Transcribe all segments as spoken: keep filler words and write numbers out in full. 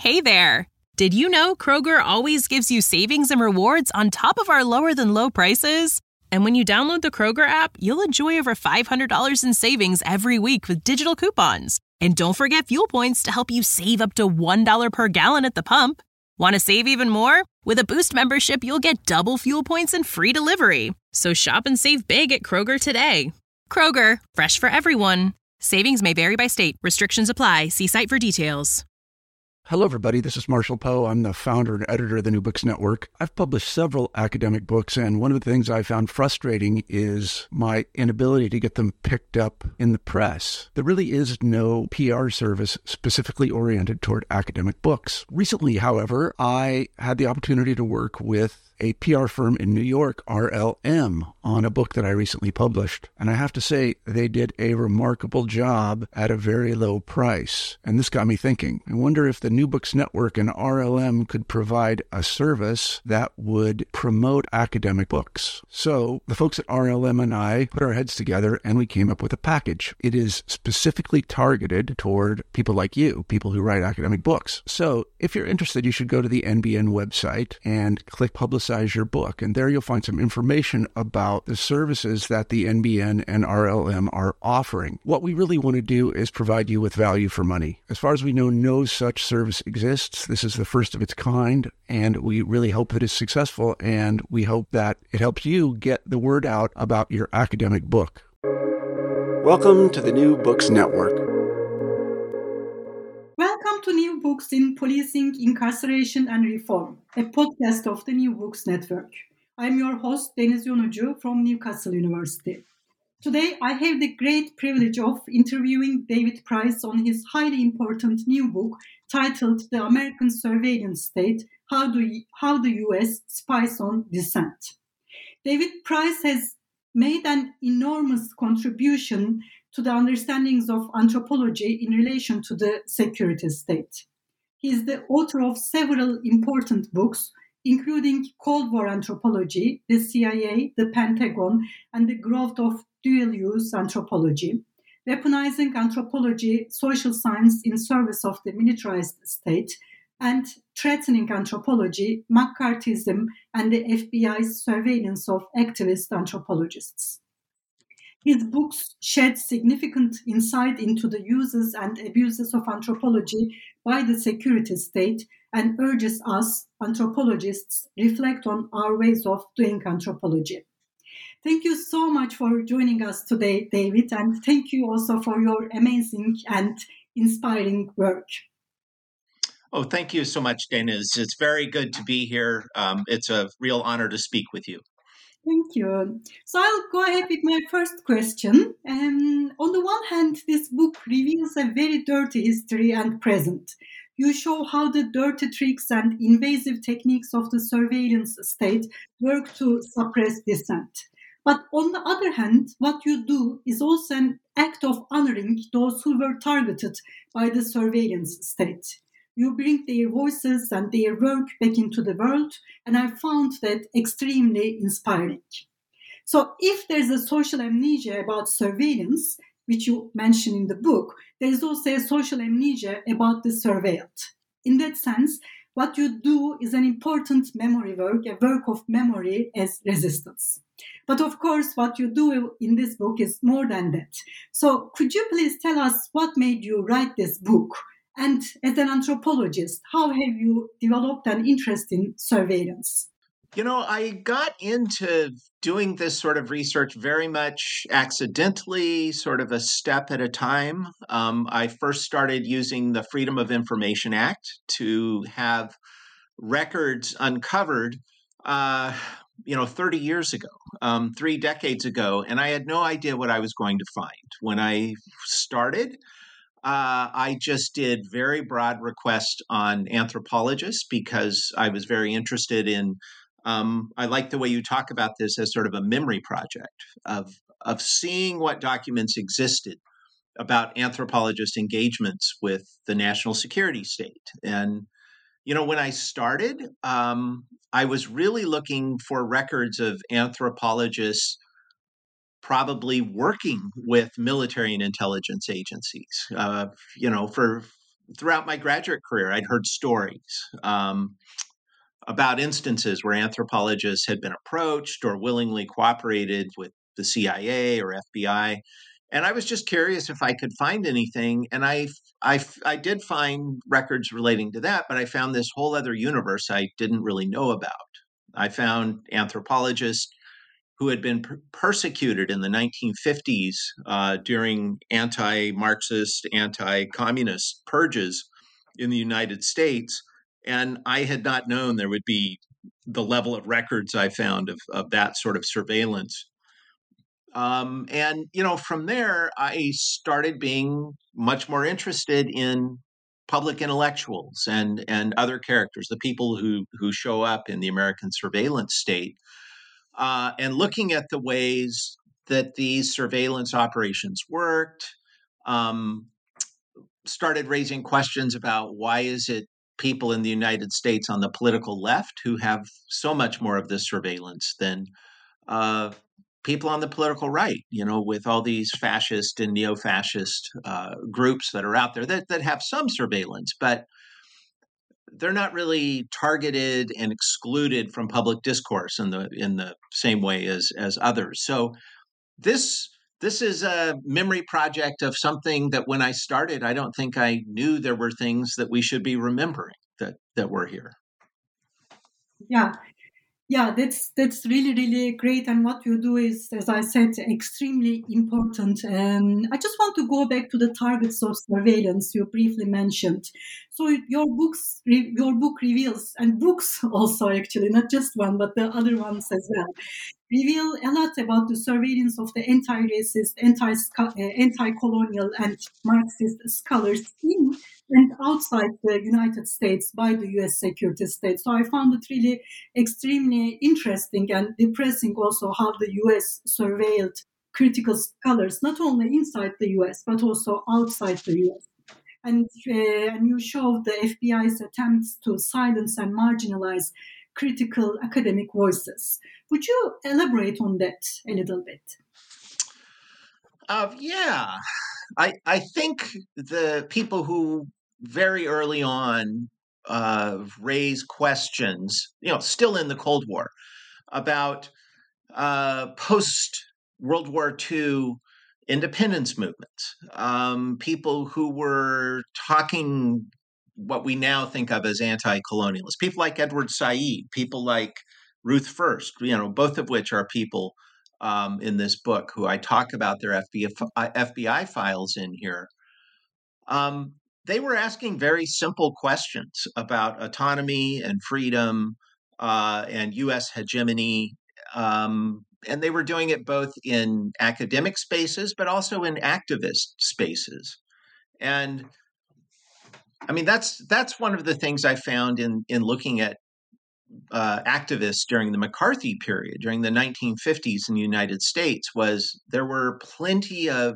Hey there! Did you know Kroger always gives you savings and rewards on top of our lower-than-low prices? And when you download the Kroger app, you'll enjoy over five hundred dollars in savings every week with digital coupons. And don't forget fuel points to help you save up to one dollar per gallon at the pump. Want to save even more? With a Boost membership, you'll get double fuel points and free delivery. So shop and save big at Kroger today. Kroger, fresh for everyone. Savings may vary by state. Restrictions apply. See site for details. Hello, everybody. This is Marshall Poe. I'm the founder and editor of the New Books Network. I've published several academic books, and one of the things I found frustrating is my inability to get them picked up in the press. There really is no P R service specifically oriented toward academic books. Recently, however, I had the opportunity to work with a P R firm in New York, R L M, on a book that I recently published. And I have to say, they did a remarkable job at a very low price. And this got me thinking. I wonder if the New Books Network and R L M could provide a service that would promote academic books. So the folks at R L M and I put our heads together and we came up with a package. It is specifically targeted toward people like you, people who write academic books. So if you're interested, you should go to the N B N website and click Publicize your book. And there you'll find some information about the services that the N B N and R L M are offering. What we really want to do is provide you with value for money. As far as we know, no such service exists. This is the first of its kind, and we really hope that it's successful, and we hope that it helps you get the word out about your academic book. Welcome to the New Books Network. Welcome to New Books in Policing, Incarceration and Reform, a podcast of the New Books Network. I'm your host, Deniz Yonucu from Newcastle University. Today, I have the great privilege of interviewing David Price on his highly important new book titled The American Surveillance State, How, Do, How the U S Spies on Dissent. David Price has made an enormous contribution to the understandings of anthropology in relation to the security state. He is the author of several important books, including Cold War Anthropology, the C I A, the Pentagon, and the Growth of Dual-Use Anthropology, Weaponizing Anthropology, Social Science in Service of the Militarized State, and Threatening Anthropology, McCarthyism, and the F B I's Surveillance of Activist Anthropologists. His books shed significant insight into the uses and abuses of anthropology by the security state and urges us, anthropologists, reflect on our ways of doing anthropology. Thank you so much for joining us today, David, and thank you also for your amazing and inspiring work. Oh, thank you so much, Deniz. It's very good to be here. Um, it's a real honor to speak with you. Thank you. So I'll go ahead with my first question. Um, on the one hand, this book reveals a very dirty history and present. You show how the dirty tricks and invasive techniques of the surveillance state work to suppress dissent. But on the other hand, what you do is also an act of honoring those who were targeted by the surveillance state. You bring their voices and their work back into the world, and I found that extremely inspiring. So if there's a social amnesia about surveillance, which you mention in the book, there is also a social amnesia about the surveilled. In that sense, what you do is an important memory work, a work of memory as resistance. But of course, what you do in this book is more than that. So could you please tell us what made you write this book? And as an anthropologist, how have you developed an interest in surveillance? You know, I got into doing this sort of research very much accidentally, sort of a step at a time. Um, I first started using the Freedom of Information Act to have records uncovered, uh, you know, thirty years ago, um, three decades ago, and I had no idea what I was going to find. When I started, Uh, I just did very broad requests on anthropologists because I was very interested in, um, I like the way you talk about this as sort of a memory project of, of seeing what documents existed about anthropologist engagements with the national security state. And, you know, when I started, um, I was really looking for records of anthropologists probably working with military and intelligence agencies, uh, you know, for throughout my graduate career, I'd heard stories um, about instances where anthropologists had been approached or willingly cooperated with the C I A or F B I. And I was just curious if I could find anything. And I, I, I did find records relating to that, but I found this whole other universe I didn't really know about. I found anthropologists who had been per- persecuted in the nineteen fifties uh, during anti-Marxist, anti-communist purges in the United States. And I had not known there would be the level of records I found of, of that sort of surveillance. Um, and, you know, from there, I started being much more interested in public intellectuals and, and other characters, the people who, who show up in the American surveillance state, uh, and looking at the ways that these surveillance operations worked, um, started raising questions about why is it people in the United States on the political left who have so much more of this surveillance than uh, people on the political right, you know, with all these fascist and neo-fascist uh, groups that are out there that, that have some surveillance, but they're not really targeted and excluded from public discourse in the in the same way as as others. So this this is a memory project of something that when I started, I don't think I knew there were things that we should be remembering that that were here. Yeah. Yeah, that's that's really, really great. And what you do is, as I said, extremely important. Um, I just want to go back to the targets of surveillance you briefly mentioned. So your books, re- your book reveals, and books also actually, not just one, but the other ones as well, reveal a lot about the surveillance of the anti-racist, anti uh, anti-colonial, and Marxist scholars in and outside the United States by the U S security state. So I found it really extremely interesting and depressing also how the U S surveilled critical scholars, not only inside the U S, but also outside the U S. And, uh, and you showed the F B I's attempts to silence and marginalize critical academic voices. Would you elaborate on that a little bit? Uh, yeah, I I think the people who very early on uh, raise questions, you know, still in the Cold War, about uh, post World War Two independence movements, um, people who were talking what we now think of as anti-colonialists, people like Edward Said, people like Ruth First, you know, both of which are people um, in this book who I talk about their F B I, F B I files in here. Um, they were asking very simple questions about autonomy and freedom uh, and U S hegemony. Um, and they were doing it both in academic spaces, but also in activist spaces. And I mean, that's that's one of the things I found in in looking at uh, activists during the McCarthy period, during the nineteen fifties in the United States, was there were plenty of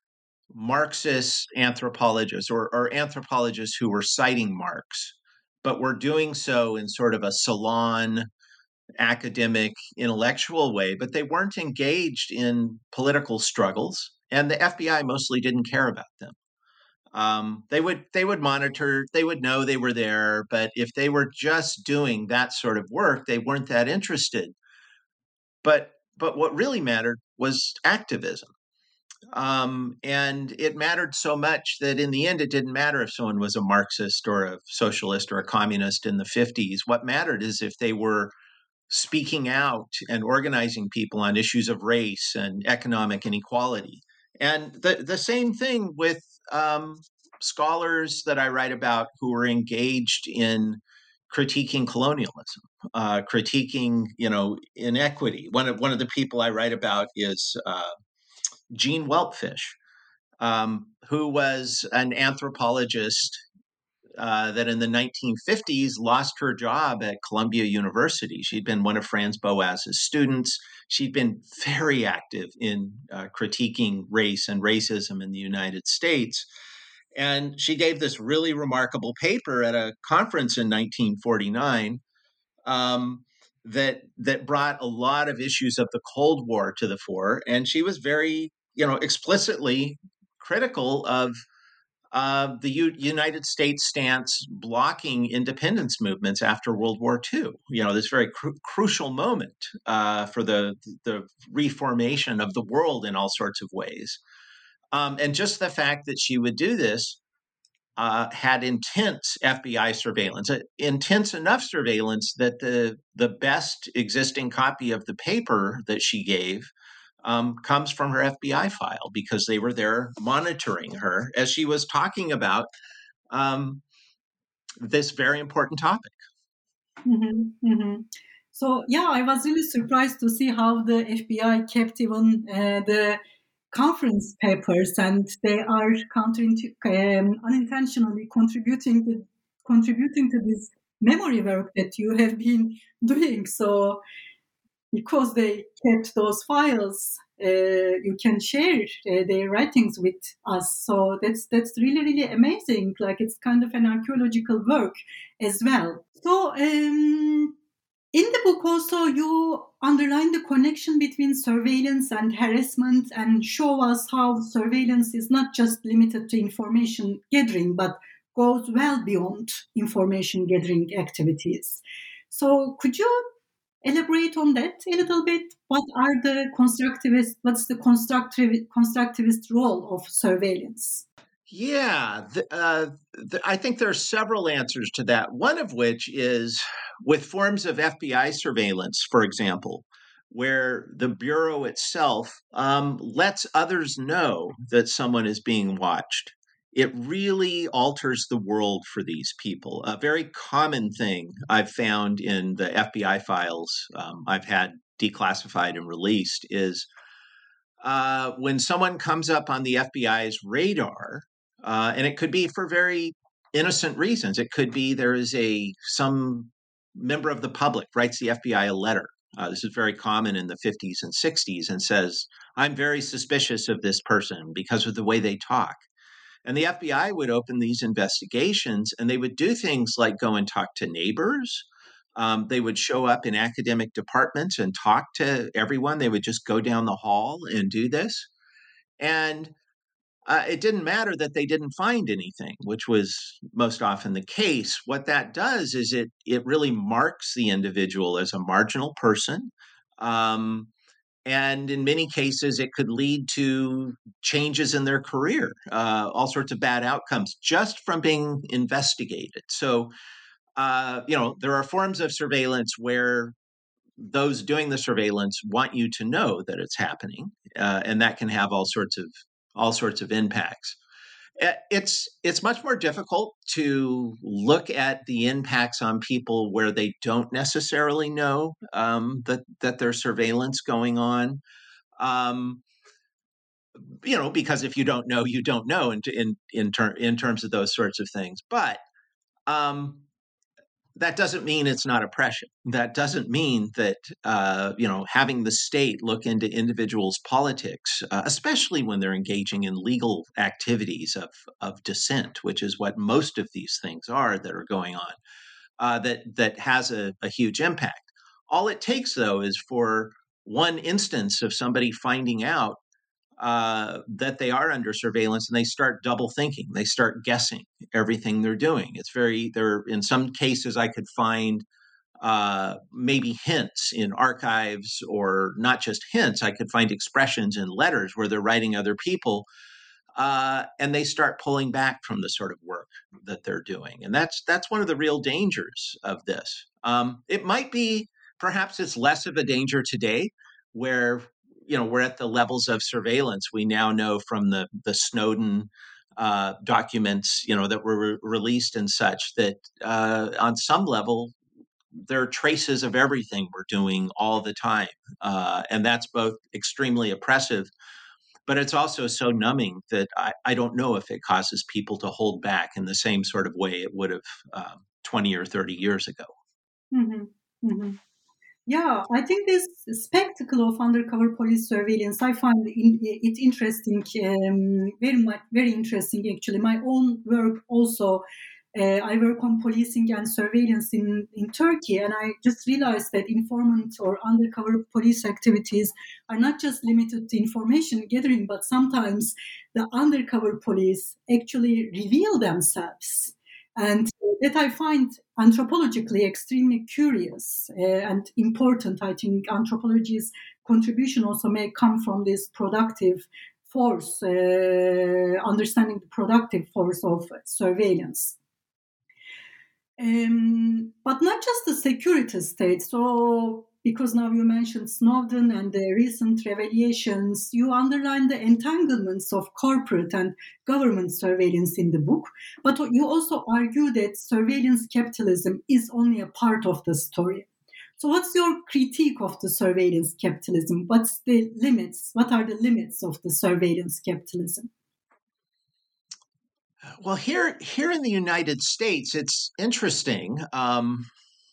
Marxist anthropologists or, or anthropologists who were citing Marx, but were doing so in sort of a salon, academic, intellectual way, but they weren't engaged in political struggles, and the F B I mostly didn't care about them. Um, they would they would monitor, they would know they were there, but if they were just doing that sort of work, they weren't that interested. But but what really mattered was activism. Um, and it mattered so much that in the end, it didn't matter if someone was a Marxist or a socialist or a communist in the fifties. What mattered is if they were speaking out and organizing people on issues of race and economic inequality. And the, the same thing with um, scholars that I write about who are engaged in critiquing colonialism, uh, critiquing, you know, inequity. One of one of the people I write about is uh, Jean Weltfish, um, who was an anthropologist uh, that in the nineteen fifties lost her job at Columbia University. She'd been one of Franz Boas's students. She'd been very active in uh, critiquing race and racism in the United States. And she gave this really remarkable paper at a conference in nineteen forty-nine um, that that brought a lot of issues of the Cold War to the fore. And she was very, you know, explicitly critical of uh, the U- United States stance blocking independence movements after World War Two. You know, this very cru- crucial moment uh, for the the reformation of the world in all sorts of ways. Um, and just the fact that she would do this uh, had intense F B I surveillance, uh, intense enough surveillance that the the best existing copy of the paper that she gave um, comes from her F B I file, because they were there monitoring her as she was talking about um, this very important topic. Mm-hmm, mm-hmm. So, yeah, I was really surprised to see how the F B I kept even uh, the conference papers, and they are countering um, unintentionally contributing to, contributing to this memory work that you have been doing. So, because they kept those files, uh, you can share uh, their writings with us. So that's that's really really amazing. Like, it's kind of an archaeological work as well. So um, in the book also you underline the connection between surveillance and harassment, and show us how surveillance is not just limited to information gathering, but goes well beyond information gathering activities. So could you elaborate on that a little bit? What are the constructivist? What's the constructive constructivist role of surveillance? Yeah, the, uh, the, I think there are several answers to that. One of which is with forms of F B I surveillance, for example, where the Bureau itself um, lets others know that someone is being watched. It really alters the world for these people. A very common thing I've found in the F B I files um, I've had declassified and released is uh, when someone comes up on the F B I's radar, uh, and it could be for very innocent reasons. It could be there is a some member of the public writes the F B I a letter. Uh, this is very common in the fifties and sixties, and says, "I'm very suspicious of this person because of the way they talk." And the F B I would open these investigations, and they would do things like go and talk to neighbors. Um, they would show up in academic departments and talk to everyone. They would just go down the hall and do this. And uh, it didn't matter that they didn't find anything, which was most often the case. What that does is it it really marks the individual as a marginal person. Um, and in many cases, it could lead to changes in their career, uh, all sorts of bad outcomes just from being investigated. So, uh, you know, there are forms of surveillance where those doing the surveillance want you to know that it's happening, uh, and that can have all sorts of all sorts of impacts. It's it's much more difficult to look at the impacts on people where they don't necessarily know um, that that there's surveillance going on. Um, you know, because if you don't know, you don't know in in in, ter- in terms of those sorts of things. But um, that doesn't mean it's not oppression. That doesn't mean that uh, you know, having the state look into individuals' politics, uh, especially when they're engaging in legal activities of of dissent, which is what most of these things are that are going on, uh, that that has a, a huge impact. All it takes, though, is for one instance of somebody finding out uh, that they are under surveillance, and they start double thinking. They start guessing everything they're doing. It's very there. In some cases, I could find uh, maybe hints in archives, or not just hints. I could find expressions in letters where they're writing other people, uh, and they start pulling back from the sort of work that they're doing. And that's that's one of the real dangers of this. Um, it might be perhaps it's less of a danger today, where you know we're at the levels of surveillance we now know from the the Snowden uh, documents, you know, that were re- released and such, that uh, on some level there are traces of everything we're doing all the time, uh, and that's both extremely oppressive, but it's also so numbing that I, I don't know if it causes people to hold back in the same sort of way it would have um, twenty or thirty years ago. Mm-hmm. Mm-hmm. Yeah, I think this spectacle of undercover police surveillance, I find in, it interesting, um, very much, very interesting actually. My own work also Uh, I work on policing and surveillance in, in Turkey, and I just realized that informant or undercover police activities are not just limited to information gathering, but sometimes the undercover police actually reveal themselves. And that I find anthropologically extremely curious uh, and important. I think anthropology's contribution also may come from this productive force, uh, understanding the productive force of surveillance. Um, but not just the security state. So, because now you mentioned Snowden and the recent revelations, you underline the entanglements of corporate and government surveillance in the book. But you also argue that surveillance capitalism is only a part of the story. So what's your critique of the surveillance capitalism? What's the limits? What are the limits of the surveillance capitalism? Well, here here in the United States, it's interesting. Um,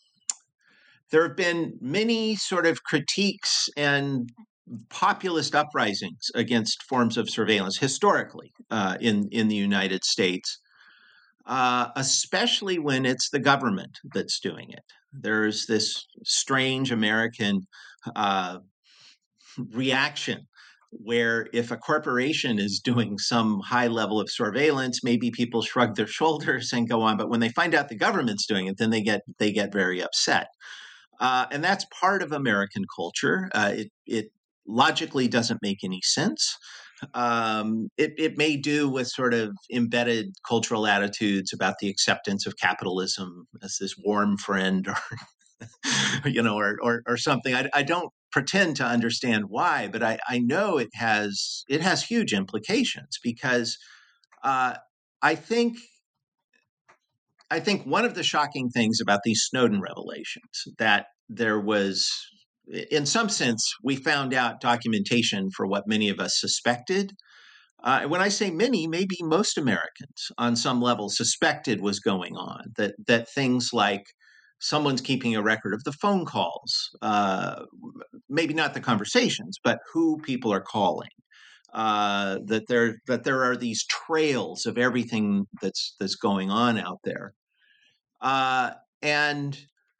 there have been many sort of critiques and populist uprisings against forms of surveillance historically uh, in in the United States, uh, especially when it's the government that's doing it. There's this strange American uh, reaction where if a corporation is doing some high level of surveillance, maybe people shrug their shoulders and go on. But when they find out the government's doing it, then they get they get very upset. Uh, and that's part of American culture. Uh, it it logically doesn't make any sense. Um, it, it may do with sort of embedded cultural attitudes about the acceptance of capitalism as this warm friend, or you know, or or, or something. I, I don't pretend to understand why, but I, I know it has it has huge implications because uh, I think I think one of the shocking things about these Snowden revelations that there was, in some sense, we found out documentation for what many of us suspected. Uh, when I say many, maybe most Americans on some level suspected was going on, that that things like someone's keeping a record of the phone calls, uh, maybe not the conversations, but who people are calling. Uh, that there that there are these trails of everything that's that's going on out there, uh, and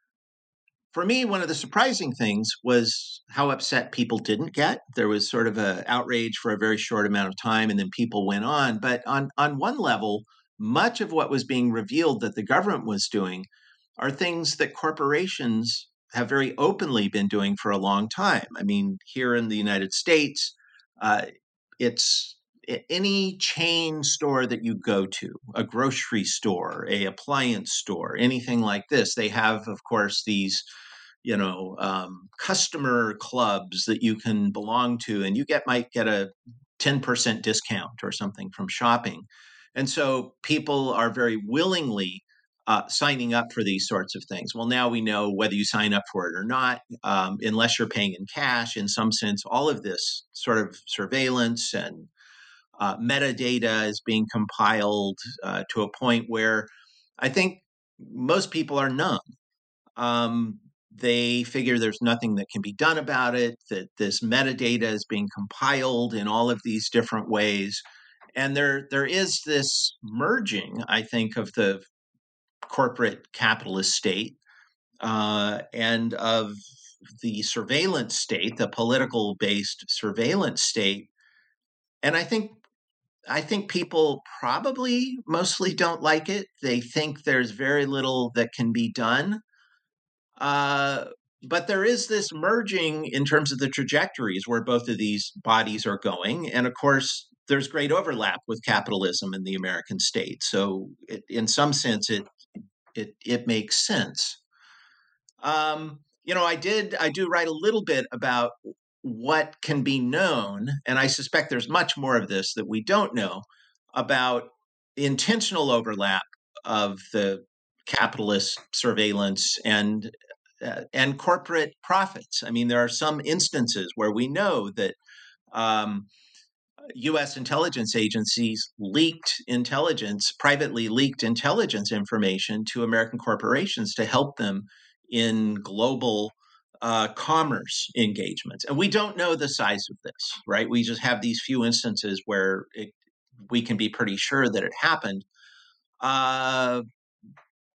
for me, one of the surprising things was how upset people didn't get. There was sort of an outrage for a very short amount of time, and then people went on. But on on one level, much of what was being revealed that the government was doing are things that corporations have very openly been doing for a long time. I mean, here in the United States, uh, it's any chain store that you go to, a grocery store, a appliance store, anything like this, they have, of course, these, you know, um, customer clubs that you can belong to, and you get might get a ten percent discount or something from shopping. And so people are very willingly uh, signing up for these sorts of things. Well, now we know whether you sign up for it or not, um, unless you're paying in cash, in some sense, all of this sort of surveillance and Uh, metadata is being compiled uh, to a point where I think most people are numb. Um, they figure there's nothing that can be done about it, that this metadata is being compiled in all of these different ways. And there, there is this merging, I think, of the corporate capitalist state uh, and of the surveillance state, the political-based surveillance state. And I think I think people probably mostly don't like it. They think there's very little that can be done. Uh, but there is this merging in terms of the trajectories where both of these bodies are going. And of course, there's great overlap with capitalism in the American state. So it, in some sense, it it it makes sense. Um, you know, I did I do write a little bit about what can be known, and I suspect there's much more of this that we don't know about intentional overlap of the capitalist surveillance and uh, and corporate profits. I mean, there are some instances where we know that um, U S intelligence agencies leaked intelligence, privately leaked intelligence information to American corporations to help them in global Uh, commerce engagements. And we don't know the size of this, right? We just have these few instances where it, we can be pretty sure that it happened. Uh,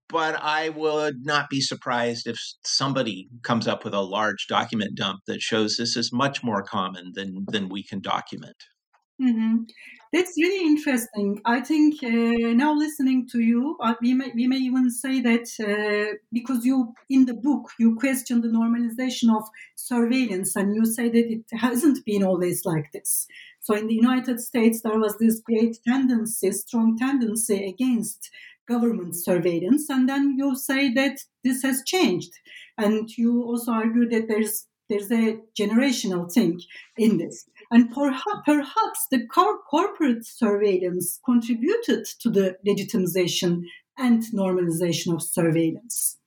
but I would not be surprised if somebody comes up with a large document dump that shows this is much more common than than we can document. Mm-hmm. That's really interesting. I think uh, now listening to you, uh, we may we may even say that uh, because you in the book you question the normalization of surveillance, and you say that it hasn't been always like this. So in the United States, there was this great tendency, strong tendency against government surveillance, and then you say that this has changed, and you also argue that there's there's a generational thing in this. And perhaps, perhaps the cor- corporate surveillance contributed to the legitimization and normalization of surveillance.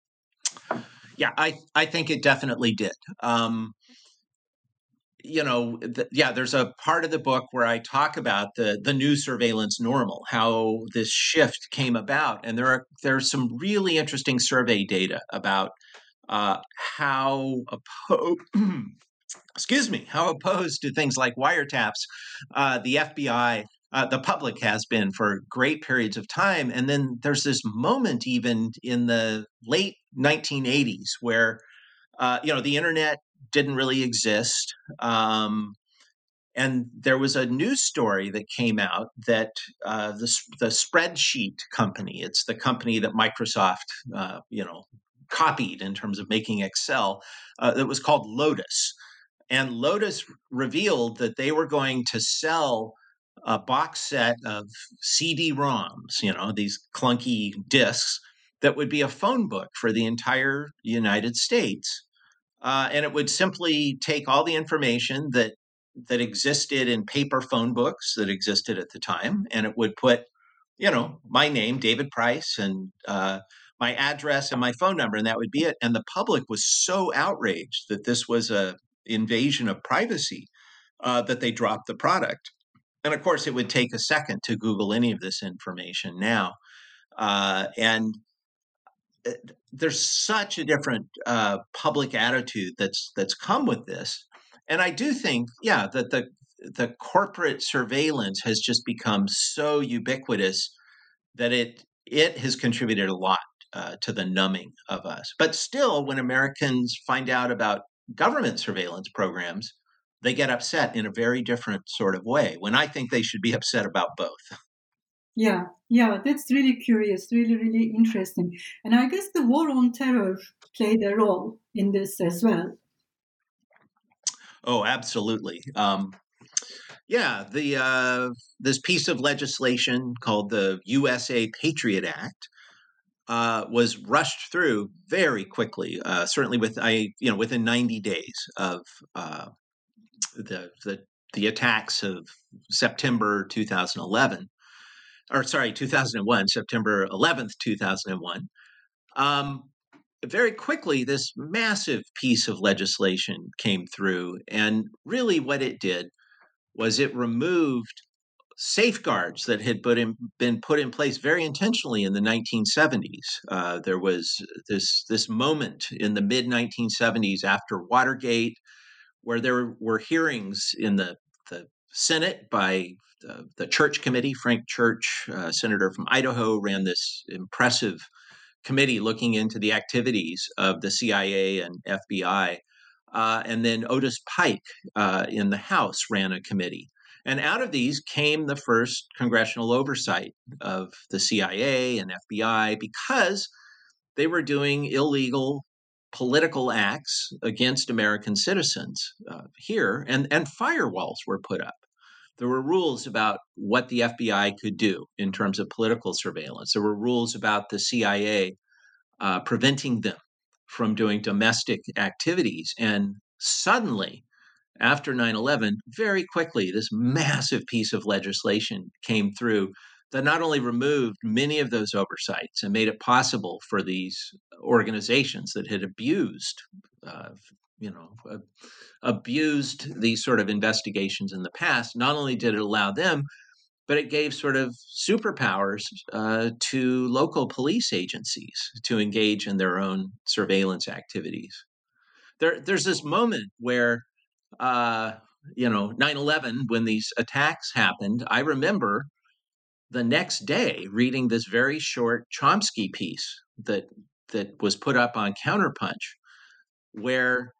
Yeah, I, I think it definitely did. Um, you know, the, yeah, there's a part of the book where I talk about the the new surveillance normal, how this shift came about, and there are there's some really interesting survey data about uh, how opposed. excuse me, how opposed to things like wiretaps, uh, the F B I, uh, the public has been for great periods of time. And then there's this moment even in the late nineteen eighties where, uh, you know, the internet didn't really exist. Um, and there was a news story that came out that uh, the, the spreadsheet company, it's the company that Microsoft, uh, you know, copied in terms of making Excel, uh, that was called Lotus. And Lotus revealed that they were going to sell a box set of C D ROMs, you know, these clunky discs that would be a phone book for the entire United States. Uh, and it would simply take all the information that that existed in paper phone books that existed at the time, and it would put, you know, my name, David Price, and uh, my address and my phone number, and that would be it. And the public was so outraged that this was a invasion of privacy uh, that they dropped the product. And of course, it would take a second to Google any of this information now. Uh, and there's such a different uh, public attitude that's that's come with this. And I do think, yeah, that the the corporate surveillance has just become so ubiquitous that it it has contributed a lot uh, to the numbing of us. But still, when Americans find out about government surveillance programs, they get upset in a very different sort of way, when I think they should be upset about both. Yeah, yeah, that's really curious, really, really interesting. And I guess the war on terror played a role in this as well. Oh, absolutely. Um, yeah, the uh, this piece of legislation called the U S A Patriot Act uh, was rushed through very quickly. Uh, certainly, with I you know within ninety days of uh, the the the attacks of September two thousand eleven, or sorry, two thousand one, September eleventh, two thousand one. Um, very quickly, this massive piece of legislation came through, and really, what it did was it removed safeguards that had put in, been put in place very intentionally in the nineteen seventies. Uh, there was this this moment in the mid nineteen seventies after Watergate, where there were hearings in the, the Senate by the, the Church Committee. Frank Church, uh, senator from Idaho, ran this impressive committee looking into the activities of the C I A and F B I. Uh, and then Otis Pike uh, in the House ran a committee. And out of these came the first congressional oversight of the C I A and F B I, because they were doing illegal political acts against American citizens uh, here, and, and firewalls were put up. There were rules about what the F B I could do in terms of political surveillance. There were rules about the C I A uh, preventing them from doing domestic activities. And suddenly, after nine eleven, very quickly, this massive piece of legislation came through that not only removed many of those oversights and made it possible for these organizations that had abused, uh, you know, uh, abused these sort of investigations in the past. Not only did it allow them, but it gave sort of superpowers uh, to local police agencies to engage in their own surveillance activities. There, there's this moment where, uh, you know, nine eleven, when these attacks happened, I remember the next day reading this very short Chomsky piece that that was put up on Counterpunch, where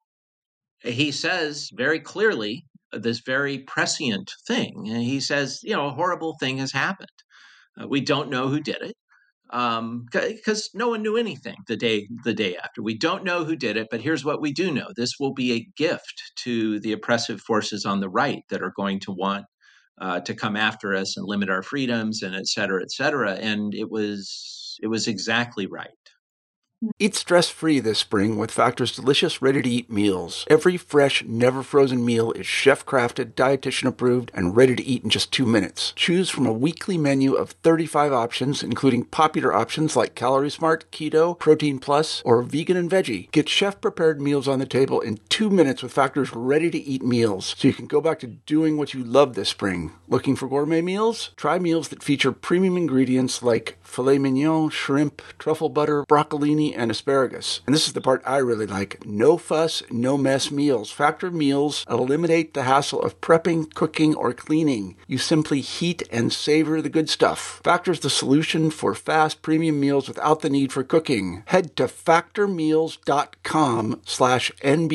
he says very clearly this very prescient thing. And he says, you know, a horrible thing has happened. Uh, we don't know who did it, um, because no one knew anything the day the day after. We don't know who did it, but here's what we do know: this will be a gift to the oppressive forces on the right that are going to want uh, to come after us and limit our freedoms, and et cetera, et cetera. And it was it was exactly right. Eat stress-free this spring with Factor's delicious, ready-to-eat meals. Every fresh, never-frozen meal is chef-crafted, dietitian-approved, and ready to eat in just two minutes. Choose from a weekly menu of thirty-five options, including popular options like Calorie Smart, Keto, Protein Plus, or Vegan and Veggie. Get chef-prepared meals on the table in two minutes with Factor's ready-to-eat meals, so you can go back to doing what you love this spring. Looking for gourmet meals? Try meals that feature premium ingredients like filet mignon, shrimp, truffle butter, broccolini, and asparagus. And this is the part I really like. No fuss, no mess meals. Factor meals eliminate the hassle of prepping, cooking, or cleaning. You simply heat and savor the good stuff. Factor's the solution for fast premium meals without the need for cooking. Head to factormeals.com slash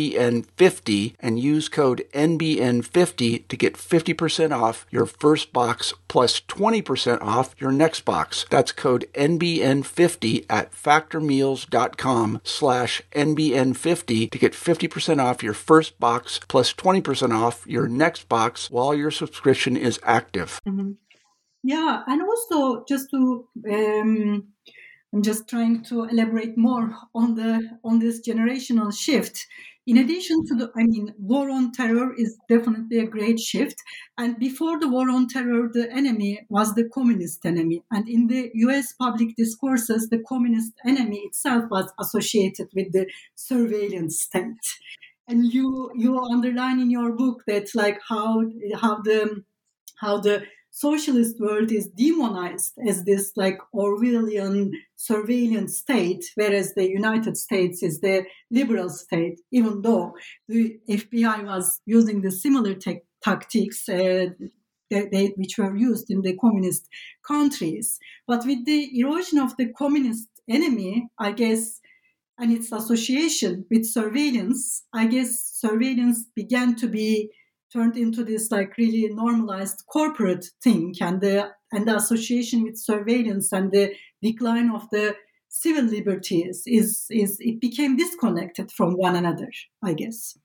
NBN50 and use code N B N fifty to get fifty percent off your first box plus twenty percent off your next box. That's code N B N fifty at factormeals.com slash NBN50 to get fifty percent off your first box plus twenty percent off your next box while your subscription is active. Mm-hmm. Yeah, and also just to, um, I'm just trying to elaborate more on the on this generational shift. In addition to the, I mean, war on terror is definitely a great shift. And before the war on terror, the enemy was the communist enemy. And in the U S public discourses, the communist enemy itself was associated with the surveillance state. And you you underline in your book that like how how the how the socialist world is demonized as this like Orwellian surveillance state, whereas the United States is the liberal state, even though the F B I was using the similar te- tactics uh, they, they, which were used in the communist countries. But with the erosion of the communist enemy, I guess, and its association with surveillance, I guess surveillance began to be turned into this like really normalized corporate thing, and the and the association with surveillance and the decline of the civil liberties is is it became disconnected from one another, I guess.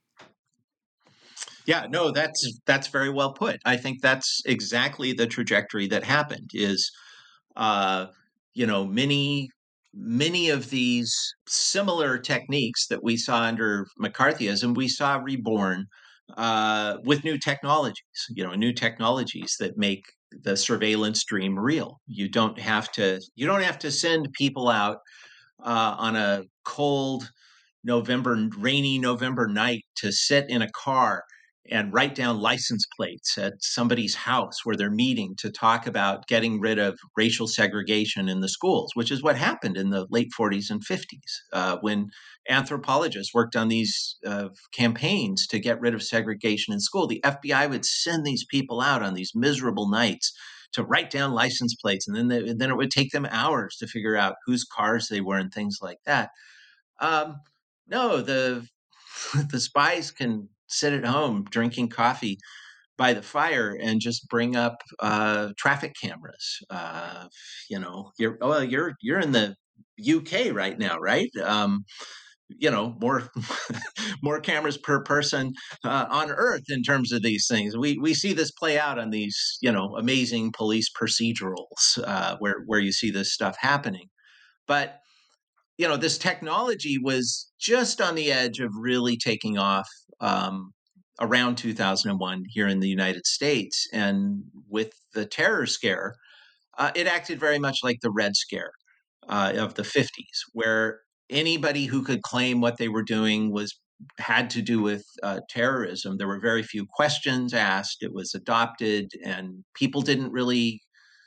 Yeah, no, that's that's very well put. I think that's exactly the trajectory that happened. Is uh, you know many many of these similar techniques that we saw under McCarthyism, we saw reborn uh, with new technologies, you know, new technologies that make the surveillance dream real. You don't have to, you don't have to send people out uh, on a cold November, rainy November night to sit in a car and write down license plates at somebody's house where they're meeting to talk about getting rid of racial segregation in the schools, which is what happened in the late forties and fifties uh, when anthropologists worked on these uh, campaigns to get rid of segregation in school. The F B I would send these people out on these miserable nights to write down license plates, and then they, and then it would take them hours to figure out whose cars they were and things like that. Um, no, the the spies can sit at home drinking coffee by the fire and just bring up uh, traffic cameras. Uh, you know, you're oh, you're you're in the U K right now, right? Um, you know, more more cameras per person uh, on Earth in terms of these things. We we see this play out on these, you know, amazing police procedurals uh, where where you see this stuff happening. But you know, this technology was just on the edge of really taking off um, around two thousand one here in the United States. And with the terror scare, uh, it acted very much like the Red Scare uh, of the fifties, where anybody who could claim what they were doing was had to do with uh, terrorism. There were very few questions asked. It was adopted, and people didn't really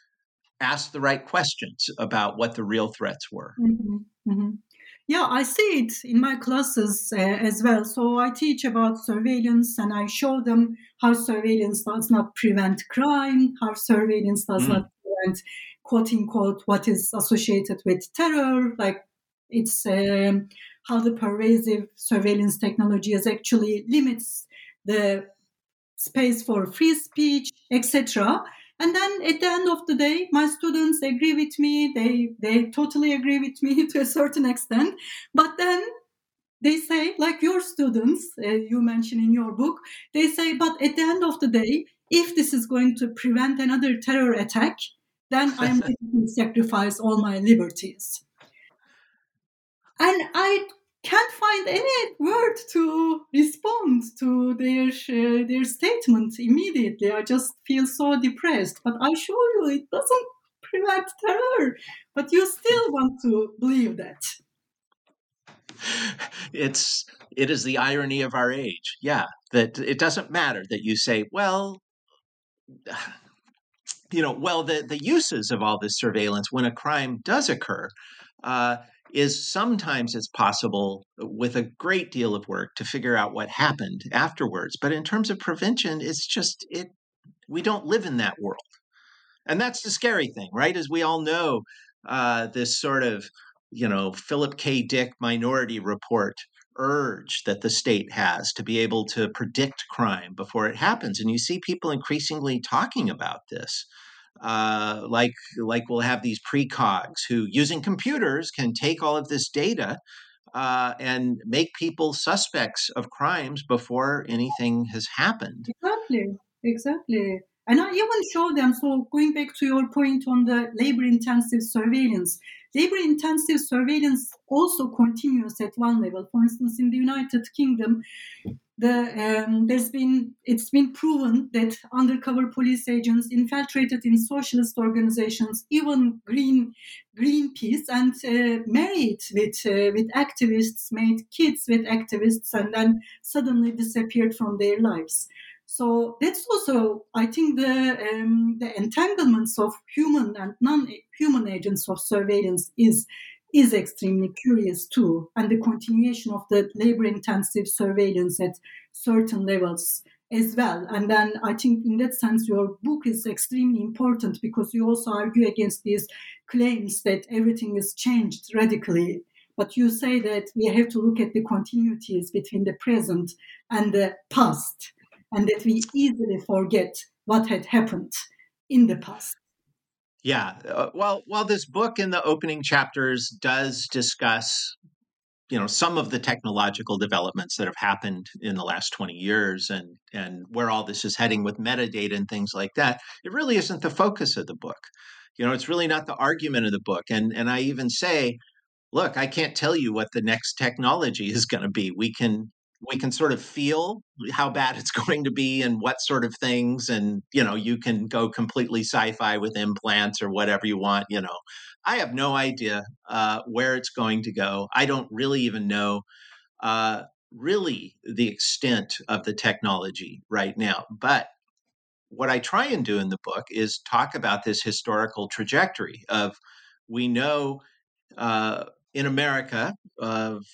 ask the right questions about what the real threats were. Mm-hmm. Mm-hmm. Yeah, I see it in my classes uh, as well. So I teach about surveillance, and I show them how surveillance does not prevent crime, how surveillance does mm. not and quote unquote what is associated with terror, like it's um, how the pervasive surveillance technology is actually limits the space for free speech, et cetera. And then at the end of the day, my students agree with me. They they totally agree with me to a certain extent. But then they say, like your students, uh, you mentioned in your book, they say, but at the end of the day, if this is going to prevent another terror attack, then I'm going to sacrifice all my liberties. And I can't find any word to respond to their uh, their statement immediately. I just feel so depressed. But I assure you, it doesn't prevent terror. But you still want to believe that. It's it is the irony of our age. Yeah, that it doesn't matter that you say, well, you know, well, the the uses of all this surveillance when a crime does occur. Uh, is sometimes it's possible with a great deal of work to figure out what happened afterwards. But in terms of prevention, it's just it we don't live in that world. And that's the scary thing, right? As we all know, uh, this sort of, you know, Philip K. Dick Minority Report urge that the state has to be able to predict crime before it happens. And you see people increasingly talking about this. Uh, like like we'll have these precogs who, using computers, can take all of this data uh, and make people suspects of crimes before anything has happened. Exactly, exactly. And I even show them, so going back to your point on the labor-intensive surveillance, labor-intensive surveillance also continues at one level. For instance, in the United Kingdom, the um, there's been it's been proven that undercover police agents infiltrated in socialist organizations, even Green Greenpeace, and uh, married with uh, with activists, made kids with activists, and then suddenly disappeared from their lives. So that's also, I think, the um, the entanglements of human and non-human agents of surveillance is is extremely curious too, and the continuation of the labor-intensive surveillance at certain levels as well. And then I think in that sense, your book is extremely important because you also argue against these claims that everything is changed radically. But you say that we have to look at the continuities between the present and the past, and that we easily forget what had happened in the past. Yeah. Uh, well, while this book in the opening chapters does discuss, you know, some of the technological developments that have happened in the last twenty years and and where all this is heading with metadata and things like that, it really isn't the focus of the book. You know, it's really not the argument of the book. And and I even say, look, I can't tell you what the next technology is going to be. We can we can sort of feel how bad it's going to be and what sort of things, and you know, you can go completely sci-fi with implants or whatever you want. You know, I have no idea uh, where it's going to go. I don't really even know uh, really the extent of the technology right now. But what I try and do in the book is talk about this historical trajectory of, we know uh, in America of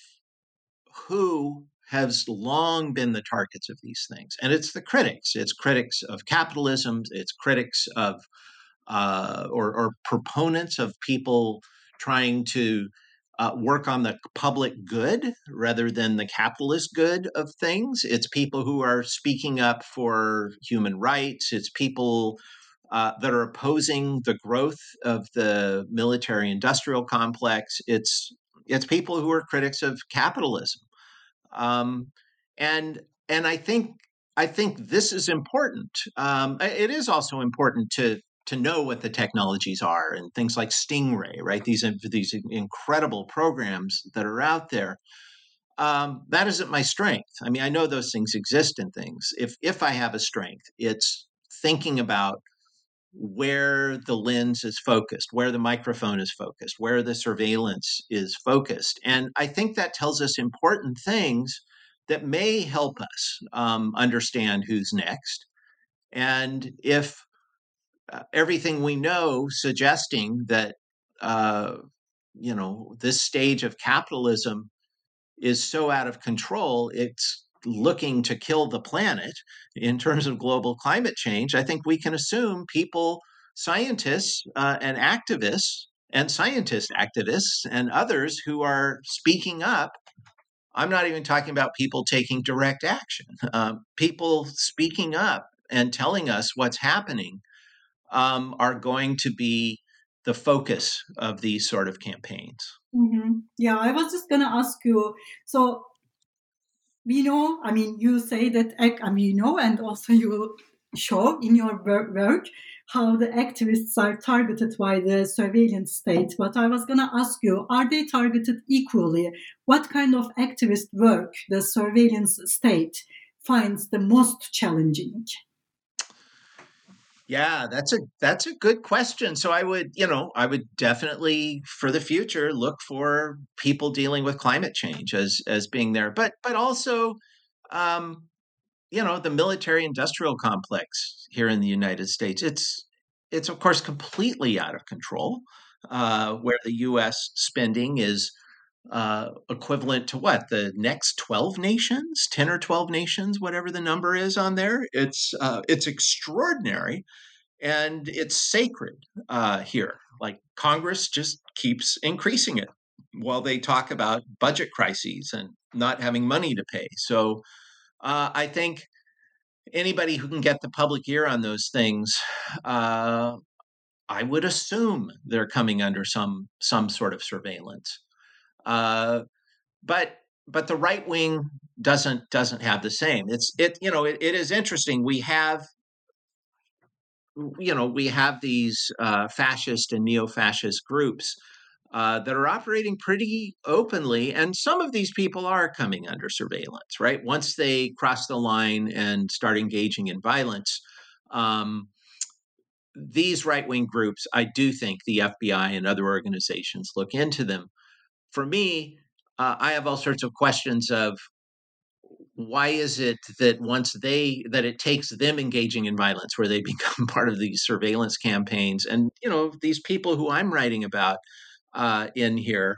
who has long been the targets of these things. And it's the critics. It's critics of capitalism. It's critics of uh, or, or proponents of people trying to uh, work on the public good rather than the capitalist good of things. It's people who are speaking up for human rights. It's people uh, that are opposing the growth of the military-industrial complex. It's it's people who are critics of capitalism. Um, and and I think I think this is important. Um, it is also important to to know what the technologies are and things like Stingray, right? These these incredible programs that are out there. Um, that isn't my strength. I mean, I know those things exist in things. If if I have a strength, it's thinking about where the lens is focused, where the microphone is focused, where the surveillance is focused. And I think that tells us important things that may help us um, understand who's next. And if uh, everything we know suggesting that, uh, you know, this stage of capitalism is so out of control, it's looking to kill the planet in terms of global climate change, I think we can assume people scientists uh, and activists and scientist activists and others who are speaking up. I'm not even talking about people taking direct action. Uh, people speaking up and telling us what's happening um, are going to be the focus of these sort of campaigns. Mm-hmm. Yeah, I was just going to ask you. So we know, I mean, you say that, I mean, you know, and also you show in your work how the activists are targeted by the surveillance state. But I was going to ask you, are they targeted equally? What kind of activist work the surveillance state finds the most challenging? Yeah, that's a that's a good question. So I would, you know, I would definitely for the future look for people dealing with climate change as as being there, but but also, um, you know, the military industrial complex here in the United States. It's it's of course completely out of control, uh, where the U S spending is uh, equivalent to what the next twelve nations, ten or twelve nations, whatever the number is on there. It's uh, it's extraordinary. And it's sacred uh, here. Like Congress just keeps increasing it while they talk about budget crises and not having money to pay. So uh, I think anybody who can get the public ear on those things, uh, I would assume they're coming under some some sort of surveillance. Uh, but but the right wing doesn't doesn't have the same. It's it you know it, it is interesting. We have you know, we have these uh, fascist and neo-fascist groups uh, that are operating pretty openly, and some of these people are coming under surveillance, right? Once they cross the line and start engaging in violence, um, these right-wing groups, I do think the F B I and other organizations look into them. For me, uh, I have all sorts of questions of why is it that once they that it takes them engaging in violence where they become part of these surveillance campaigns, and you know these people who I'm writing about uh, in here,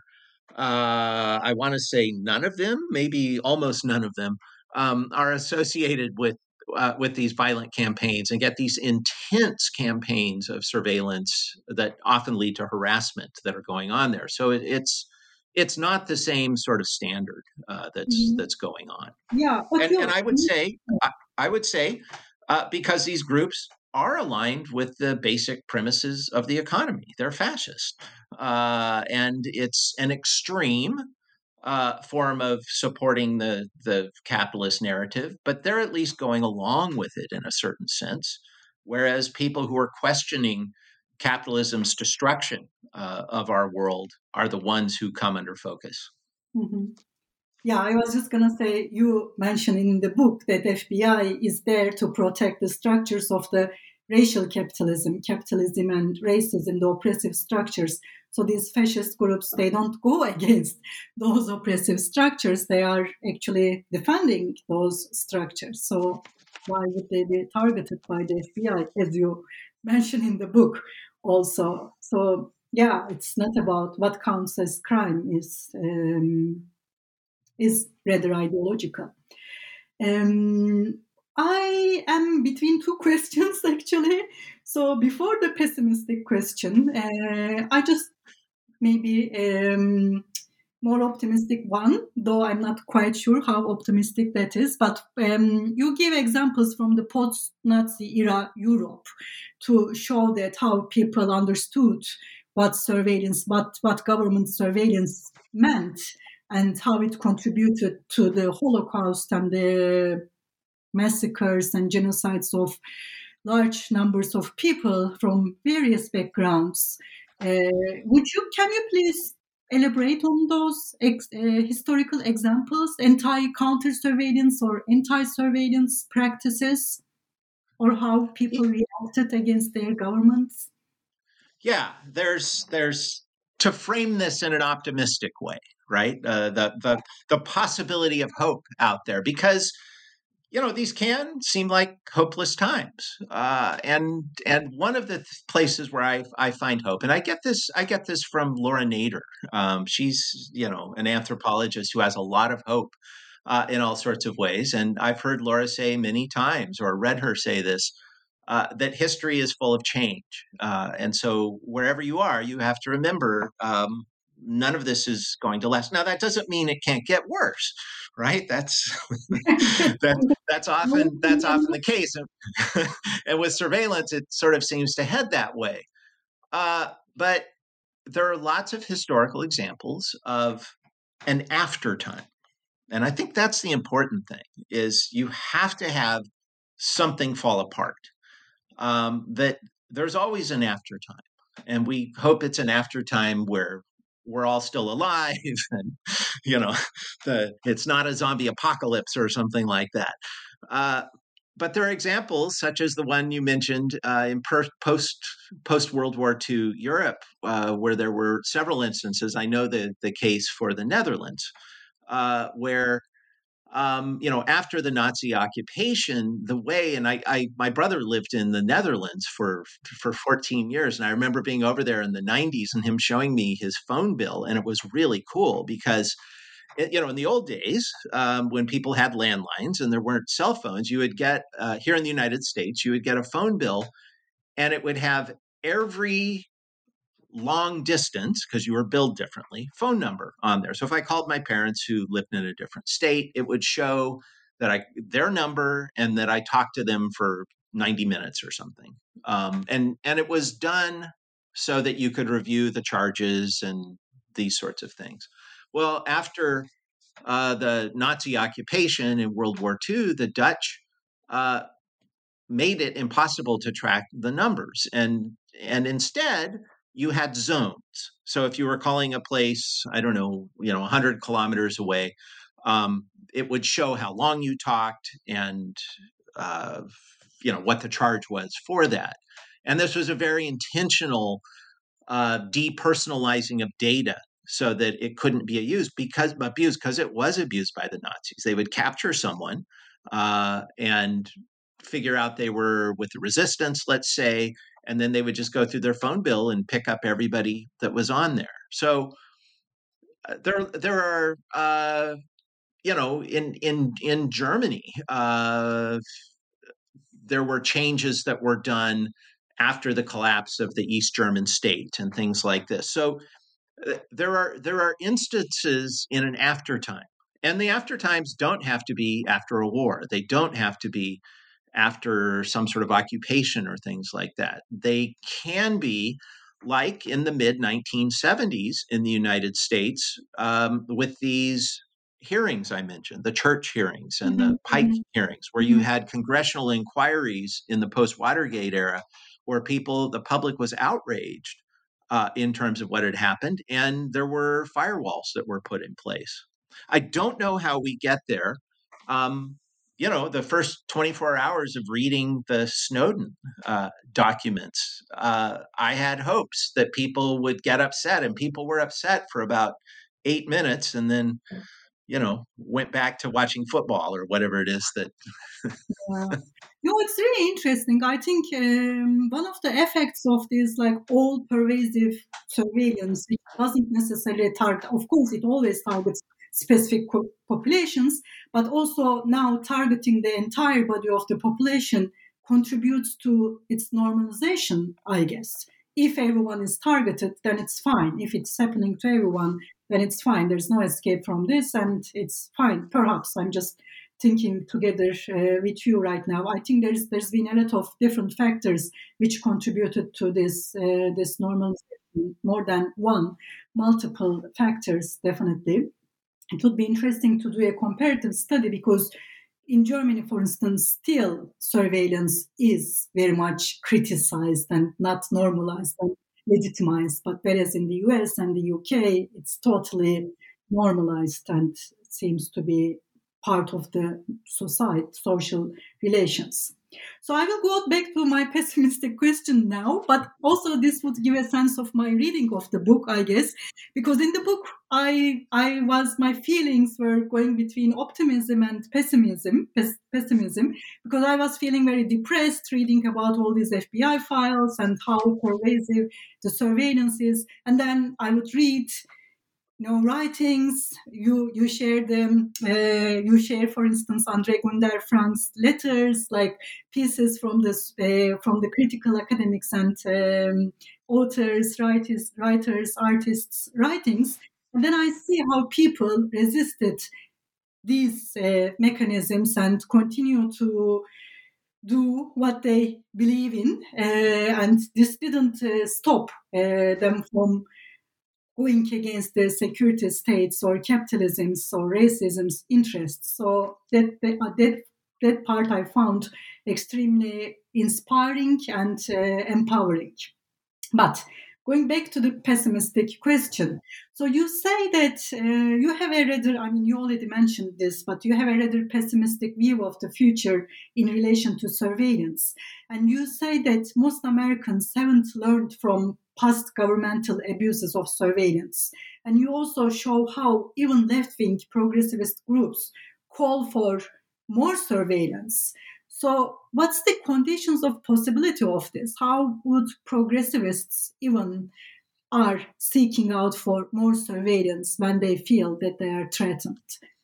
uh, I want to say none of them, maybe almost none of them, um, are associated with uh, with these violent campaigns and get these intense campaigns of surveillance that often lead to harassment that are going on there. So it, it's it's not the same sort of standard uh, that's Mm-hmm. that's going on. Yeah, but and, and I would say, I, I would say, uh, because these groups are aligned with the basic premises of the economy, they're fascist, uh, and it's an extreme uh, form of supporting the the capitalist narrative, but they're at least going along with it in a certain sense. Whereas people who are questioning capitalism's destruction uh, of our world are the ones who come under focus. Mm-hmm. Yeah, I was just going to say, you mentioned in the book that F B I is there to protect the structures of the racial capitalism, capitalism and racism, the oppressive structures. So these fascist groups, they don't go against those oppressive structures. They are actually defending those structures. So why would they be targeted by the F B I, as you mentioned in the book also? So yeah, it's not about what counts as crime is... Um, is rather ideological. Um, I am between two questions, actually. So before the pessimistic question, uh, I just maybe um, more optimistic one, though I'm not quite sure how optimistic that is. But um, you give examples from the post-Nazi era Europe to show that how people understood what surveillance, what, what government surveillance meant, and how it contributed to the Holocaust and the massacres and genocides of large numbers of people from various backgrounds. Uh, would you, can you please elaborate on those ex, uh, historical examples, anti-counter-surveillance or anti-surveillance practices, or how people reacted against their governments? Yeah, there's there's to frame this in an optimistic way, right? Uh, the the the possibility of hope out there, because you know these can seem like hopeless times, uh, and and one of the th- places where I I find hope, and I get this I get this from Laura Nader. Um, she's you know an anthropologist who has a lot of hope uh, in all sorts of ways, and I've heard Laura say many times, or read her say this. uh, that history is full of change. Uh, and so wherever you are, you have to remember um, none of this is going to last. Now, that doesn't mean it can't get worse, right? That's that, that's often that's often the case. And with surveillance, it sort of seems to head that way. Uh, but there are lots of historical examples of an after time. And I think that's the important thing, is you have to have something fall apart. Um, that there's always an after time. And we hope it's an after time where we're all still alive and, you know, the, it's not a zombie apocalypse or something like that. Uh, but there are examples such as the one you mentioned uh, in per- post post World War Two Europe, uh, where there were several instances. I know the the case for the Netherlands, uh, where um, you know after the Nazi occupation, the way and I, I my brother lived in the Netherlands for for fourteen years, and I remember being over there in the nineties and him showing me his phone bill, and it was really cool because, you know, in the old days, um, when people had landlines and there weren't cell phones, you would get, uh, here in the United States, you would get a phone bill and it would have every long distance, because you were billed differently, phone number on there. So if I called my parents who lived in a different state, it would show that I their number and that I talked to them for ninety minutes or something. Um, and, and it was done so that you could review the charges and these sorts of things. Well, after uh, the Nazi occupation in World War Two, the Dutch uh, made it impossible to track the numbers. And, and instead, you had zones. So if you were calling a place, I don't know, you know, one hundred kilometers away, um, it would show how long you talked and, uh, you know, what the charge was for that. And this was a very intentional uh, depersonalizing of data, so that it couldn't be abused because abused because it was abused by the Nazis. They would capture someone uh, and figure out they were with the resistance, let's say, and then they would just go through their phone bill and pick up everybody that was on there. So uh, there, there are, uh, you know, in in in Germany, uh, there were changes that were done after the collapse of the East German state and things like this. So There are there are instances in an aftertime, and the aftertimes don't have to be after a war. They don't have to be after some sort of occupation or things like that. They can be like in the mid nineteen seventies in the United States um, with these hearings I mentioned, the Church hearings and Mm-hmm. the Pike Mm-hmm. hearings, where you had congressional inquiries in the post-Watergate era, where people, the public was outraged Uh, in terms of what had happened, and there were firewalls that were put in place. I don't know how we get there. Um, you know, the first twenty-four hours of reading the Snowden uh, documents, uh, I had hopes that people would get upset, and people were upset for about eight minutes, and then, you know, went back to watching football or whatever it is that. Yeah. No, it's really interesting. I think um, one of the effects of this, like all pervasive surveillance, it doesn't necessarily target, of course, it always targets specific co- populations, but also now targeting the entire body of the population contributes to its normalization, I guess. If everyone is targeted, then it's fine. If it's happening to everyone, then it's fine. There's no escape from this, and it's fine. Perhaps I'm just thinking together uh, with you right now. I think there's there's been a lot of different factors which contributed to this uh, this normalization, more than one, multiple factors, definitely. It would be interesting to do a comparative study because in Germany, for instance, still surveillance is very much criticized and not normalized and legitimized. But whereas in the U S and the U K, it's totally normalized and seems to be part of the society, social relations. So I will go back to my pessimistic question now, but also this would give a sense of my reading of the book, I guess, because in the book, I I was my feelings were going between optimism and pessimism, pes- pessimism, because I was feeling very depressed reading about all these F B I files and how pervasive the surveillance is, and then I would read know, writings. You you share them. Uh, you share, for instance, André Gunder Frank's letters, like pieces from the uh, from the critical academics and um, authors, writers, writers, artists' writings. And then I see how people resisted these uh, mechanisms and continue to do what they believe in, uh, and this didn't uh, stop uh, them from going against the security states or capitalism's or racism's interests. So that that that part I found extremely inspiring and uh, empowering. But going back to the pessimistic question, so you say that uh, you have a rather, I mean, you already mentioned this, but you have a rather pessimistic view of the future in relation to surveillance. And you say that most Americans haven't learned from past governmental abuses of surveillance. And you also show how even left-wing progressivist groups call for more surveillance. So what's the conditions of possibility of this? How would progressivists even are seeking out for more surveillance when they feel that they are threatened?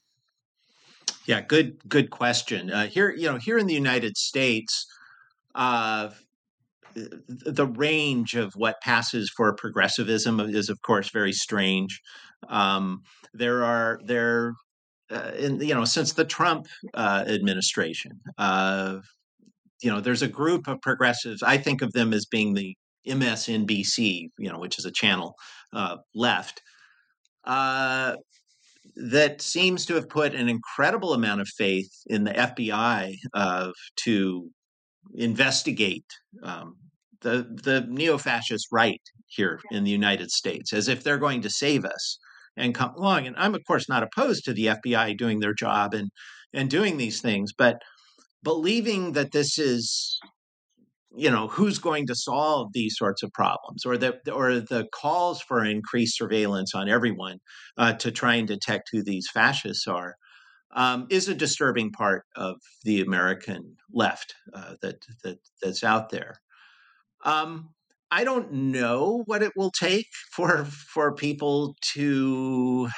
Yeah, good good question. Uh, here, you know, here in the United States, uh, the range of what passes for progressivism is, of course, very strange. Um, there are there, uh, in you know, since the Trump uh, administration, uh, you know, there's a group of progressives. I think of them as being the M S N B C, you know, which is a channel uh, left, uh, that seems to have put an incredible amount of faith in the F B I uh, to investigate um, the the neo-fascist right here in the United States, as if they're going to save us and come along. And I'm, of course, not opposed to the F B I doing their job and and doing these things, but believing that this is, you know, who's going to solve these sorts of problems, or the or the calls for increased surveillance on everyone uh, to try and detect who these fascists are, um, is a disturbing part of the American left uh, that that that's out there. Um, I don't know what it will take for for people to,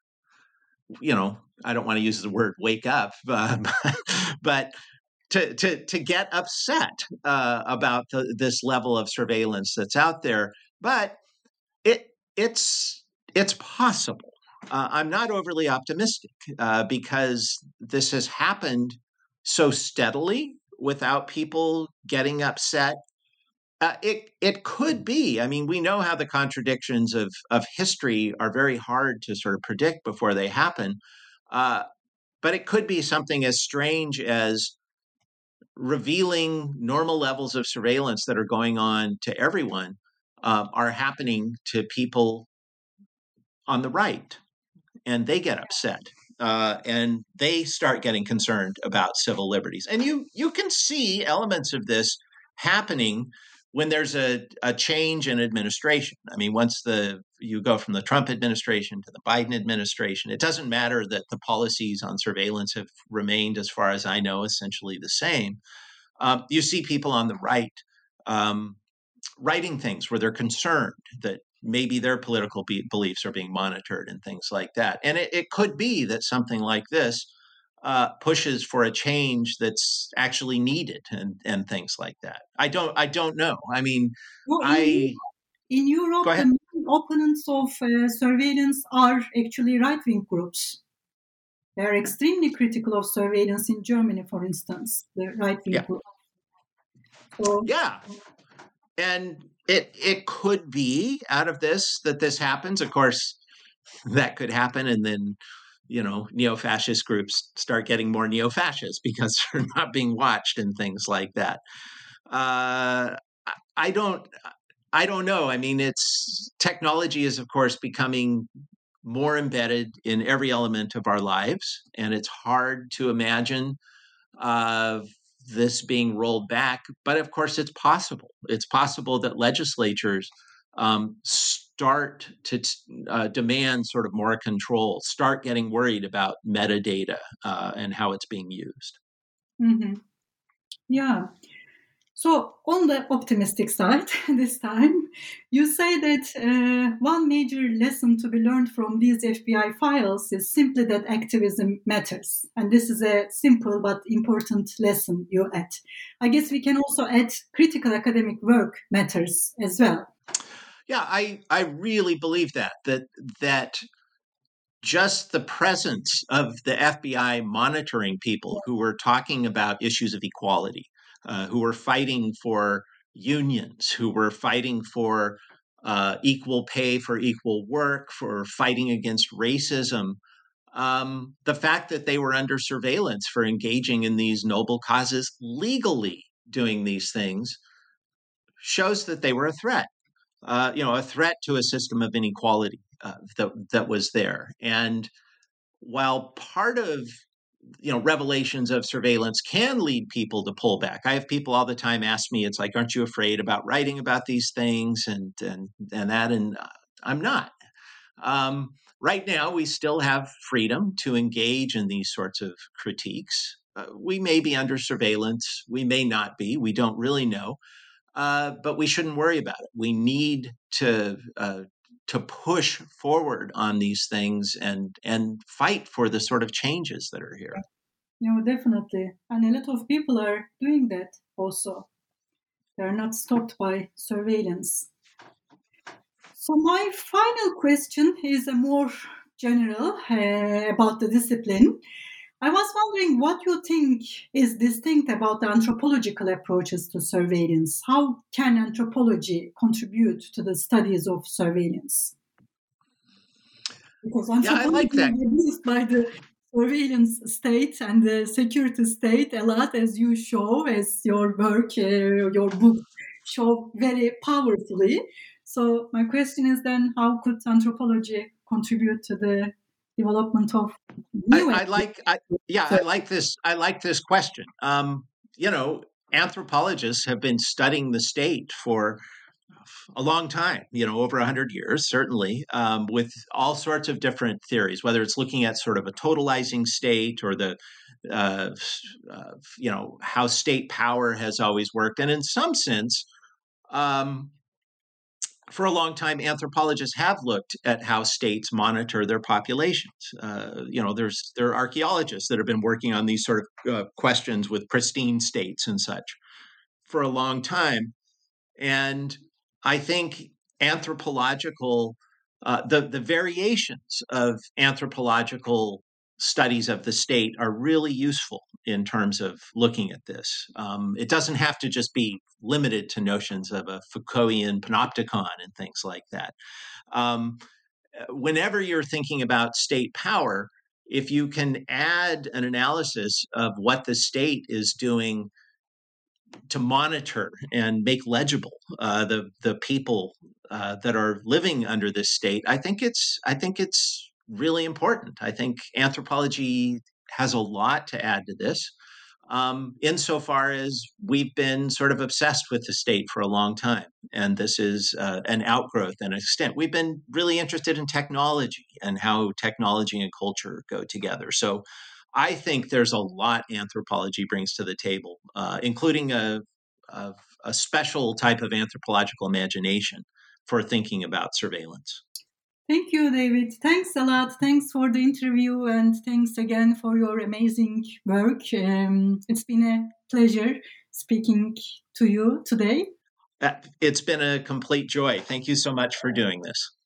you know, I don't want to use the word wake up, uh, but to to to get upset uh, about the, this level of surveillance that's out there. But it it's it's possible. Uh, I'm not overly optimistic uh, because this has happened so steadily without people getting upset. Uh, it it could be. I mean, we know how the contradictions of of history are very hard to sort of predict before they happen. Uh, but it could be something as strange as revealing normal levels of surveillance that are going on to everyone uh, are happening to people on the right, and they get upset. Uh, and they start getting concerned about civil liberties. And you you can see elements of this happening when there's a, a change in administration. I mean, once the you go from the Trump administration to the Biden administration, it doesn't matter that the policies on surveillance have remained, as far as I know, essentially the same. Um, you see people on the right um, writing things where they're concerned that maybe their political be- beliefs are being monitored and things like that. And it, it could be that something like this uh, pushes for a change that's actually needed and, and things like that. I don't I don't know. I mean, Well, in, I in Europe, go the ahead. main opponents of uh, surveillance are actually right-wing groups. They are extremely critical of surveillance in Germany, for instance, the right-wing Yeah. group. So, Yeah. And it it could be out of this that this happens. Of course, that could happen, and then, you know, neo-fascist groups start getting more neo-fascist because they're not being watched and things like that. Uh, I don't I don't know. I mean, it's technology is, of course, becoming more embedded in every element of our lives, and it's hard to imagine uh, this being rolled back. But of course, it's possible. It's possible that legislatures um, start to t- uh, demand sort of more control, start getting worried about metadata uh, and how it's being used. mm-hmm. Yeah. So on the optimistic side, this time, you say that uh, one major lesson to be learned from these F B I files is simply that activism matters. And this is a simple but important lesson you add. I guess we can also add critical academic work matters as well. Yeah, I, I really believe that, that, that just the presence of the F B I monitoring people who were talking about issues of equality, uh, who were fighting for unions, who were fighting for uh, equal pay for equal work, for fighting against racism. Um, the fact that they were under surveillance for engaging in these noble causes, legally doing these things, shows that they were a threat. Uh, you know, a threat to a system of inequality uh, that that was there. And while part of you know revelations of surveillance can lead people to pull back, I have people all the time ask me, "It's like, aren't you afraid about writing about these things and and and that?" And uh, I'm not. Um, right now, we still have freedom to engage in these sorts of critiques. Uh, we may be under surveillance. We may not be. We don't really know. Uh, but we shouldn't worry about it. We need to uh, to push forward on these things and and fight for the sort of changes that are here. No, definitely. And a lot of people are doing that also. They're not stopped by surveillance. So my final question is a more general uh, about the discipline. I was wondering what you think is distinct about the anthropological approaches to surveillance. How can anthropology contribute to the studies of surveillance? Because anthropology yeah, I like that. is used by the surveillance state and the security state a lot, as you show, as your work, uh, your book show very powerfully. So my question is then, how could anthropology contribute to the development of new I, I like, I, yeah, I like this. I like this question. Um, you know, anthropologists have been studying the state for a long time. You know, over a hundred years, certainly, um, with all sorts of different theories. Whether it's looking at sort of a totalizing state or the, uh, uh, you know, how state power has always worked, and in some sense. Um, For a long time, anthropologists have looked at how states monitor their populations. Uh, you know, there's there are archaeologists that have been working on these sort of uh, questions with pristine states and such for a long time. And I think anthropological, uh, the the variations of anthropological studies of the state are really useful in terms of looking at this. Um, it doesn't have to just be limited to notions of a Foucaultian panopticon and things like that. Um, whenever you're thinking about state power, if you can add an analysis of what the state is doing to monitor and make legible uh, the the people uh, that are living under this state, I think it's I think it's really important. I think anthropology has a lot to add to this, um, insofar as we've been sort of obsessed with the state for a long time, and this is uh, an outgrowth and an extent. We've been really interested in technology and how technology and culture go together. So I think there's a lot anthropology brings to the table, uh, including a, a, a special type of anthropological imagination for thinking about surveillance. Thank you, David. Thanks a lot. Thanks for the interview, and thanks again for your amazing work. Um, it's been a pleasure speaking to you today. It's been a complete joy. Thank you so much for doing this.